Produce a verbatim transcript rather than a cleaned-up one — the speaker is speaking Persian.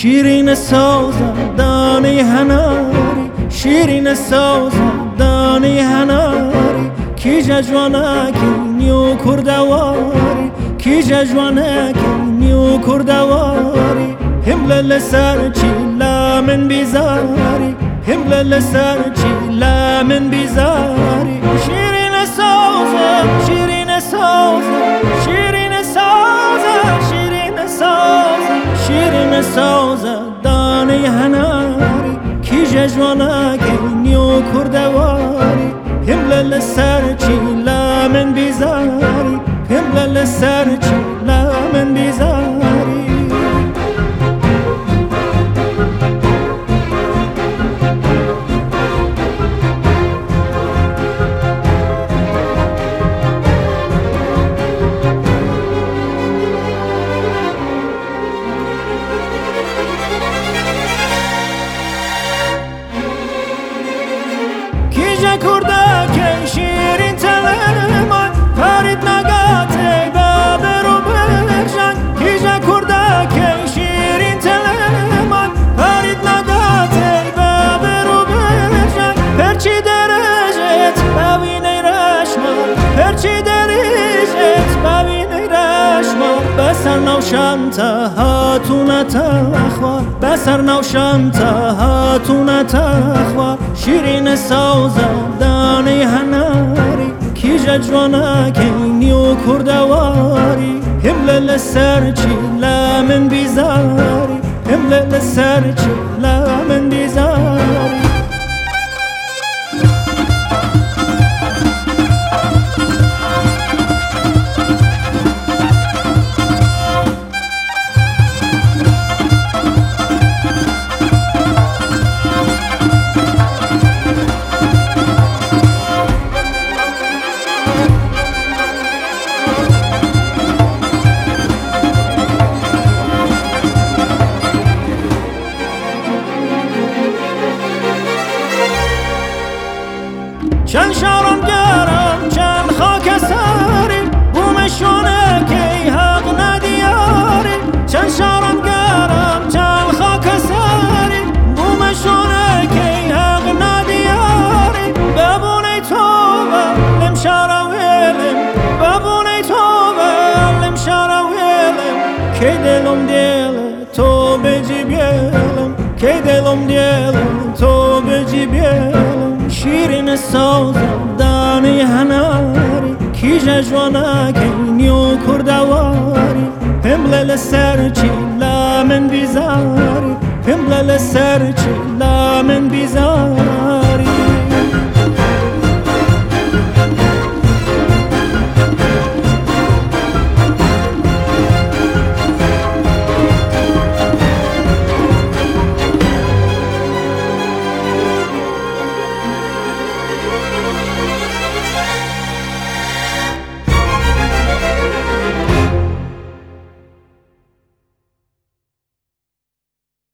شیرین سازم دانه هناری، شیرین سازم دانه هناری، کی جوانکی نیو کردواری، کی جوانکی نیو کردواری. همل لسر چیلا من بیزاری، همل لسر چیلا من بیزاری. شیرین سازم شیرین سازم شیرین سازم شیرین سازم شیرین سازم دانه هناری، کی جوانکی نیو کردواری. همل لسر چیلا من بیزاری، همل لسر چیلا من بیزاری. کردک شیرین تلمان پرید نگاته بابر و برجن، کیجا کردک شیرین تلمان پرید نگاته بابر و برجن. هرچی درجت ببینی رشمان، هرچی درجت ببینی رشمان. بسر نوشم تا هاتون تخوار، بسر نوشم تا هاتون تخوار. شیرین سازم دانه هناری، کی جوانکی نیو کردواری. همل لسر چیلا من بیزاری، همل لسر چیلا من بیزاری. چند شارم گرم چند خاک ساری، بومشونه که حق ندیاری. چند شارم گرم چند خاک ساری، بومشونه که حق ندیاری. ببونی توبه لم شارا ویلم، ببونی توبه لم شارا ویلم. که دلم دیل تو بجی بیلم، که دلم دیل تو بجی بیلم. شیرین سازم دانه هناری، کی جوانکی نیو کردواری. همل لسر چیلا من بیزاری، همل لسر چیلا